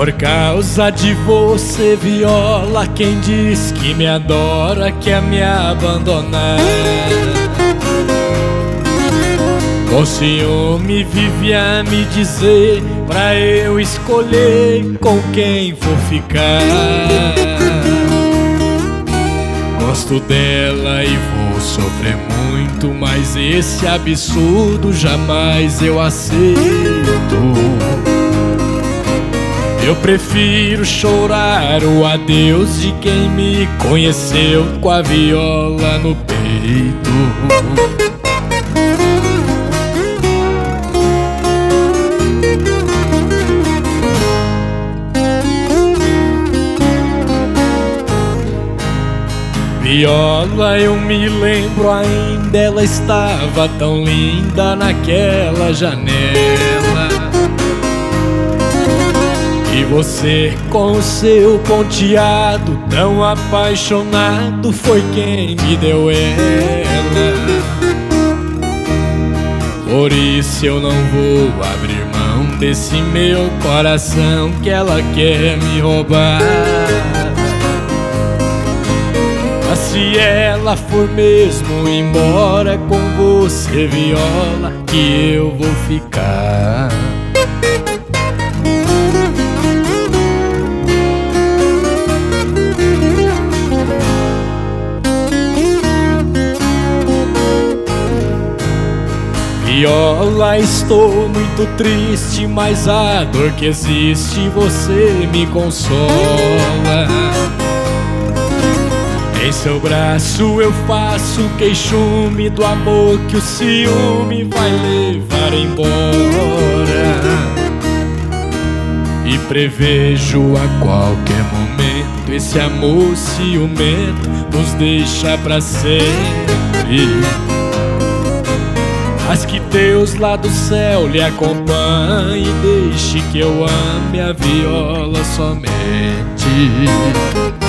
Por causa de você, viola, quem diz que me adora quer me abandonar. Com ciúme vive a me dizer pra eu escolher com quem vou ficar. Gosto dela e vou sofrer muito, mas esse absurdo jamais eu aceito. Eu prefiro chorar o adeus de quem me conheceu com a viola no peito. Viola, eu me lembro ainda, ela estava tão linda naquela janela. E você com o seu ponteado tão apaixonado foi quem me deu ela. Por isso eu não vou abrir mão desse meu coração que ela quer me roubar. Mas se ela for mesmo embora com você, viola, que eu vou ficar. Viola, estou muito triste, mas a dor que existe você me consola. Em seu braço eu faço queixume do amor que o ciúme vai levar embora. E prevejo a qualquer momento esse amor ciumento nos deixa pra sempre. Mas que Deus lá do céu lhe acompanhe e deixe que eu ame a viola somente.